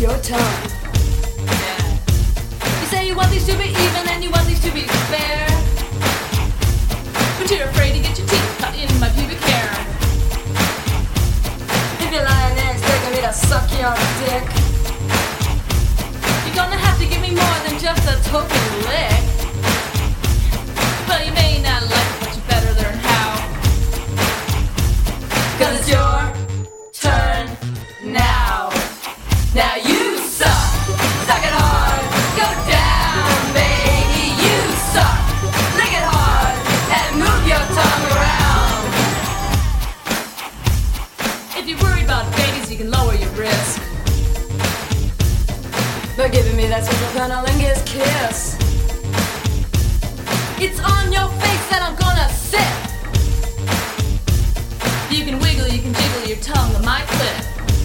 your tongue. Yeah. You say you want these to be even and you want these to be fair, but you're afraid to get your teeth cut in my pubic hair. If you're lying there expecting me to suck your dick, you're gonna have to give me more than just a token lick. Well, you may not like it, but you better learn how. 'Cause it's your turn now. Now you suck. Suck it hard. Go down, baby. You suck. Lick it hard and move your tongue around. If you're worried about babies, you can lower your risk. they're giving me that special cunnilingus kiss. It's on your face that I'm gonna sit. You can wiggle, you can jiggle your tongue on my clip.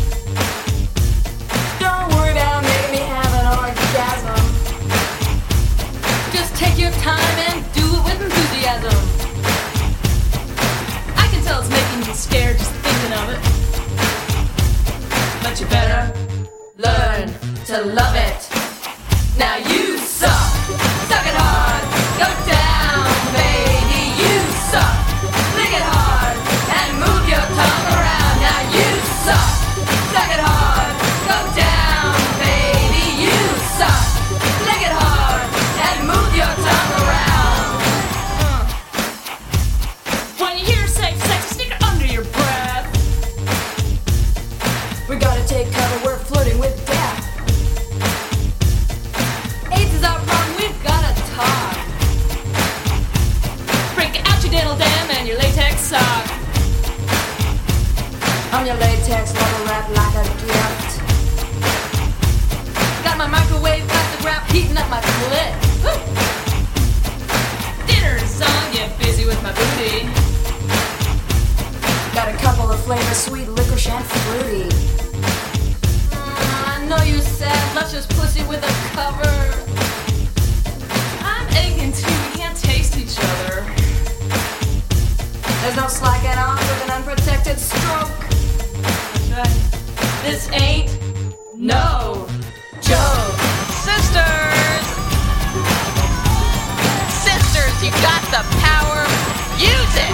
Don't worry about making me have an orgasm. Just take your time and do it with enthusiasm. I can tell it's making you scared just thinking of it, but you better learn to love it. Now you suck. Suck it hard. Go down, baby. You suck. Lick it hard and move your tongue around. Now you suck. Suck it hard. Go down, baby. You suck. Lick it hard and move your tongue around. When you hear safe sex, sneak it under your breath. We gotta take cover, we're flirting with death. AIDS is our problem, we've gotta talk. Break out your dental dam and your latex sock. I'm your latex lover wrapped like a gift. Got my microwave plastic wrap heating up my clit. Woo! Dinner's on, get busy with my booty. Got a couple of flavors, sweet, licorice, and fruity. I know you said luscious pussy with a cover. I'm aching too, we can't taste each other. There's no slacking off with an unprotected stroke. That's right. This ain't no joke. Sisters! Sisters, you got the power. Use it!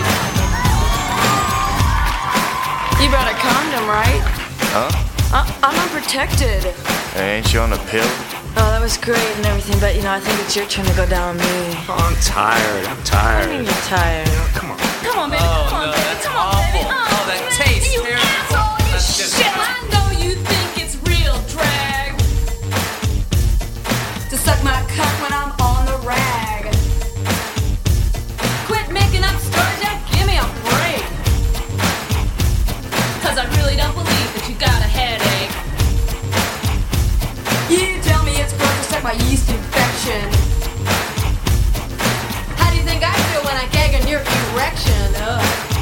You brought a condom, right? Huh? I'm unprotected. Ain't you on a pill? Oh, that was great and everything, but I think it's your turn to go down on me. Oh, I'm tired. I mean, you're tired. Come on. Come on, baby. Oh, come on, no, baby. that's Come on, baby. awful. Oh, that tastes You terrible. asshole, you That's just- shit. I know you think it's real drag To suck my cock when I'm on the rag. quit making up stories and give me a break. 'Cause I really don't believe that you got a headache. You tell me it's gross to suck my yeast infection. How do you think I feel when I gag on your erection? Ugh.